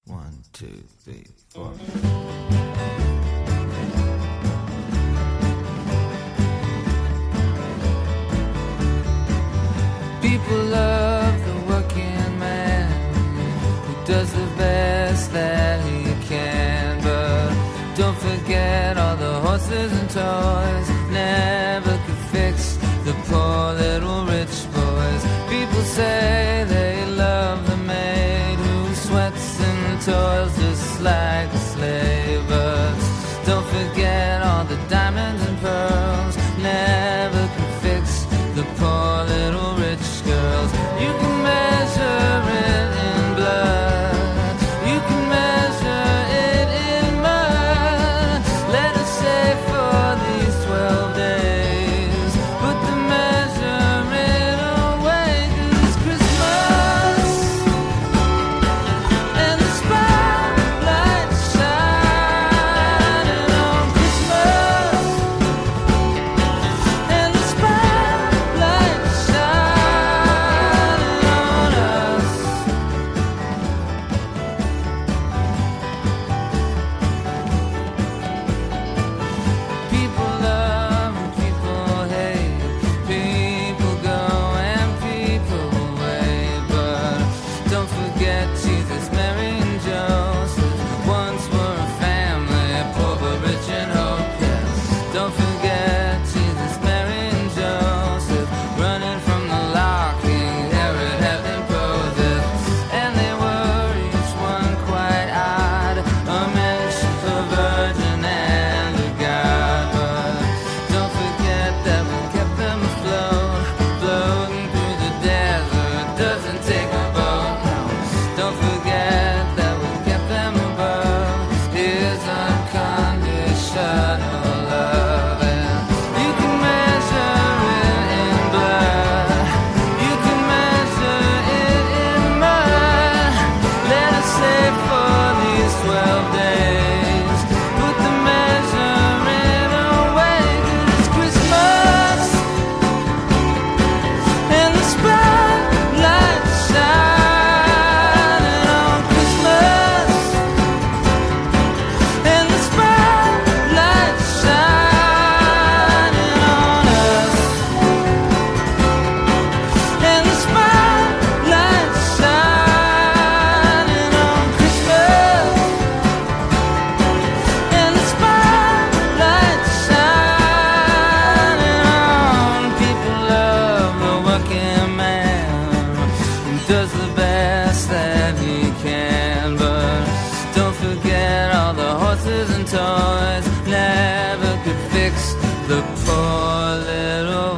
1, 2, 3, 4. People love the working man who does the best that he can, but don't forget all the horses and toys never could fix the poor little rich boys. People say they love the maid who sweats and toils just like a slave, but don't forget all the diamonds and pearls never could fix the poor little rich girls. You can measure it in blood, you can measure it in mud. Let us say for these 12 days, put the measurement away, 'cause Christmas and the spotlight shining on Christmas and the spotlight shining on us. People love and people hate, people go and people wait, but don't forget Jesus, Mary and Joseph once were a family, poor but rich in hope, yes. Don't forget Jesus, Mary and Joseph running from the law, King Herod had them posed, and they were each one quite odd, a mix of a virgin and a god, but don't forget that we kept them afloat, floating through the desert, doesn't take a boat, no. Don't forget that we kept them above His unconditional love, and you can measure it in blood, you can measure it in mud. Let us say for these 12 days, put the measurement away, 'cause it's Christmas and the spotlight shining on Christmas and the spotlight shining on us and the spotlight shining on Christmas and the spotlight shining on. People love the working man who does the best that he can, but don't forget all the horses and toys never could fix the poor little